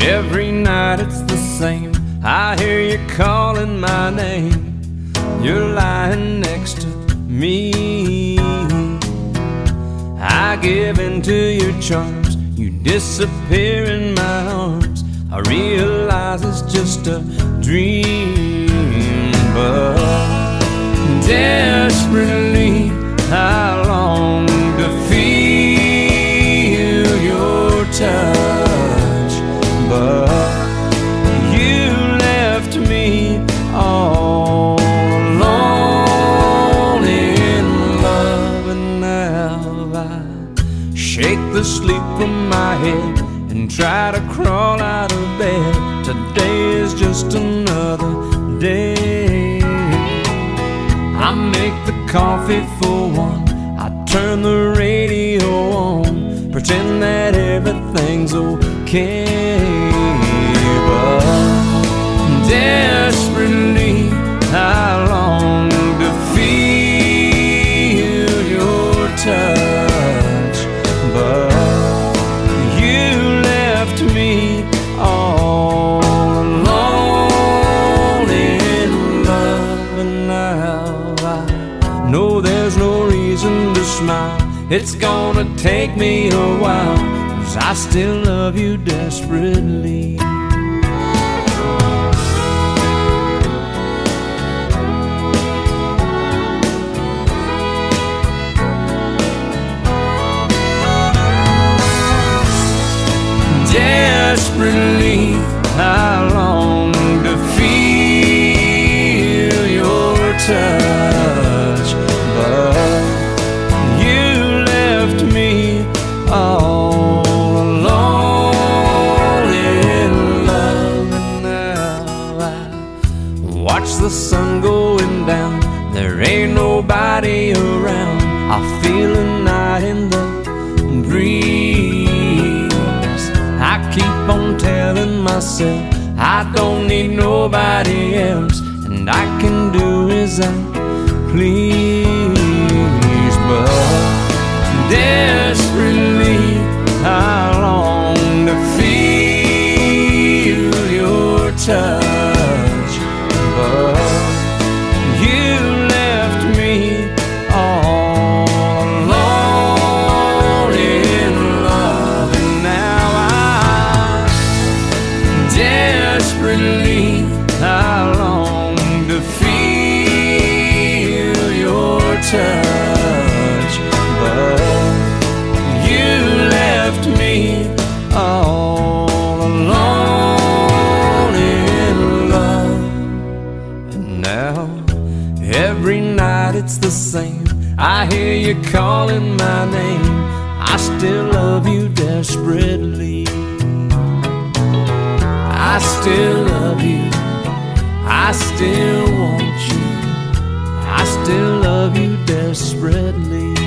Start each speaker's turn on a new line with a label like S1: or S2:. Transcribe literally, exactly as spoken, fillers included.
S1: Every night it's the same. I hear you calling my name. You're lying next to me. I give in to your charms. You disappear in my arms. I realize it's just a dream, but desperately I long to feel your touch. But you left me all alone in love, and now I shake the sleep from my head and try to crawl out of bed. Today is just another day. I make the coffee for one, I turn the radio on, pretend that everything's okay. But desperately I long to feel your touch. But me all alone in love, and now I know there's no reason to smile. It's gonna take me a while, 'cause I still love you desperately. Desperately I long to feel your touch. But you left me all alone in love, and now I watch the sun going down. There ain't nobody around. I feel a night in the breeze. I keep on telling myself I don't need nobody else, and I can do as I please. But desperately I long to feel your touch. But you left me all alone in love, and now desperately I long to feel your touch. But you left me all alone in love, and now every night it's the same. I hear you calling my name. I still love you desperately. I still love you, I still want you, I still love you desperately.